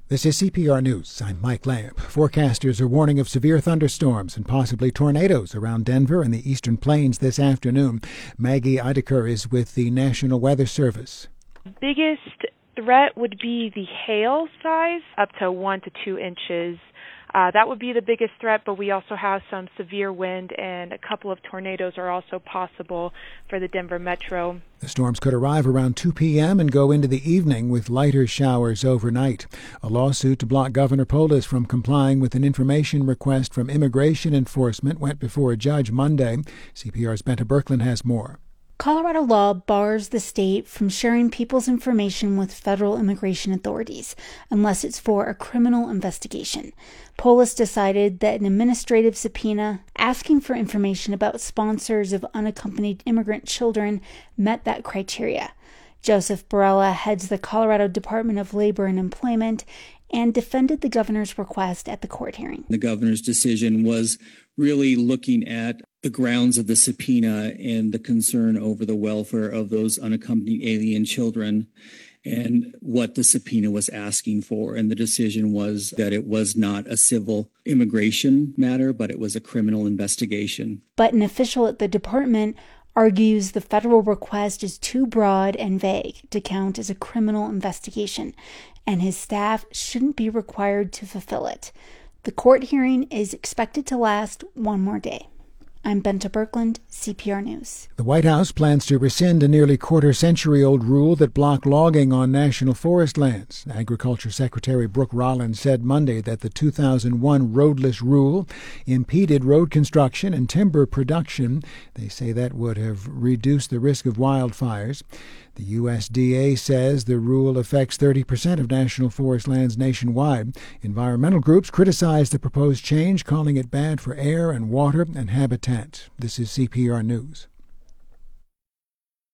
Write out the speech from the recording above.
This is CPR News. I'm Mike Lamb. Forecasters are warning of severe thunderstorms and possibly tornadoes around Denver and the eastern plains this afternoon. Maggie Ideker is with the National Weather Service. Biggest threat would be the hail size, up to 1 to 2 inches. That would be the biggest threat, but we also have some severe wind, and a couple of tornadoes are also possible for the Denver metro. The storms could arrive around 2 p.m. and go into the evening with lighter showers overnight. A lawsuit to block Governor Polis from complying with an information request from Immigration Enforcement went before a judge Monday. CPR's Benta Birkeland has more. Colorado law bars the state from sharing people's information with federal immigration authorities unless it's for a criminal investigation. Polis decided that an administrative subpoena asking for information about sponsors of unaccompanied immigrant children met that criteria. Joseph Barella heads the Colorado Department of Labor and Employment and defended the governor's request at the court hearing. The governor's decision was really looking at the grounds of the subpoena and the concern over the welfare of those unaccompanied alien children and what the subpoena was asking for. And the decision was that it was not a civil immigration matter, but it was a criminal investigation. But an official at the department argues the federal request is too broad and vague to count as a criminal investigation, and his staff shouldn't be required to fulfill it. The court hearing is expected to last one more day. I'm Benta Birkeland, CPR News. The White House plans to rescind a nearly quarter-century-old rule that blocked logging on national forest lands. Agriculture Secretary Brooke Rollins said Monday that the 2001 roadless rule impeded road construction and timber production. They say that would have reduced the risk of wildfires. The USDA says the rule affects 30% of national forest lands nationwide. Environmental groups criticize the proposed change, calling it bad for air and water and habitat. This is CPR News.